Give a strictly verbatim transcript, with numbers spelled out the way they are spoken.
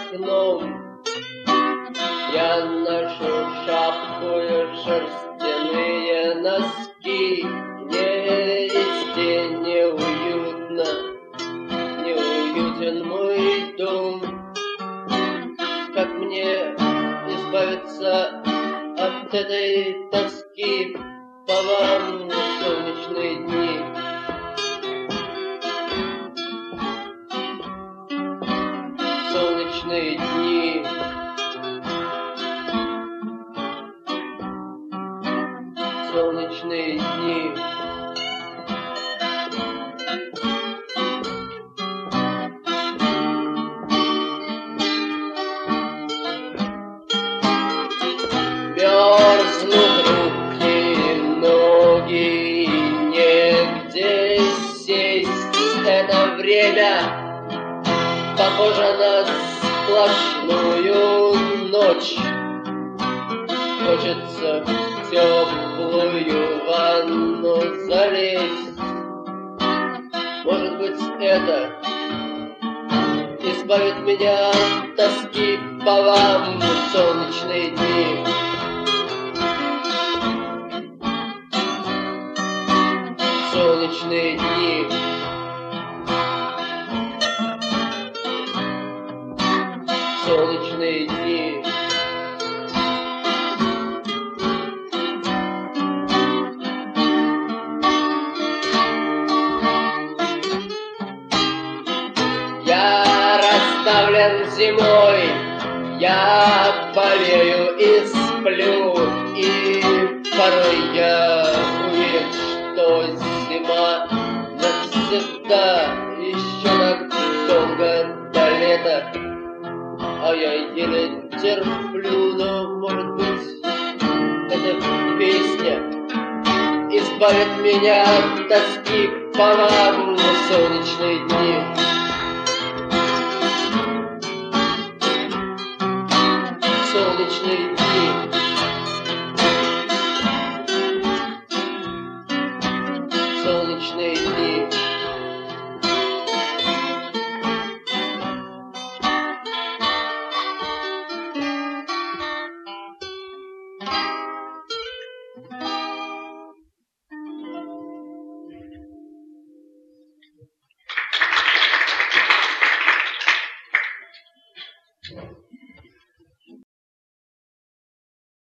окном. Я ношу шапку и шерстяные носки. Мне везде неуютно, неуютен мой дом. Как мне избавиться от этой тоски по вам в солнечные дни? Солнечные дни. Солнечные дни. Мерзнут руки, ноги, негде сесть. Это время похоже на сплошную ночь. Хочется в теплую ванну залезть. Может быть, это избавит меня от тоски по вам в солнечные дни. Солнечные дни. Солнечные дни. Я расставлен зимой, я болею и сплю, и порой я уверен, что зима навсегда, еще так долго до лета, а я еле терплю. Но, может быть, эта песня избавит меня от тоски по вам в солнечные дни. Солнечные дни.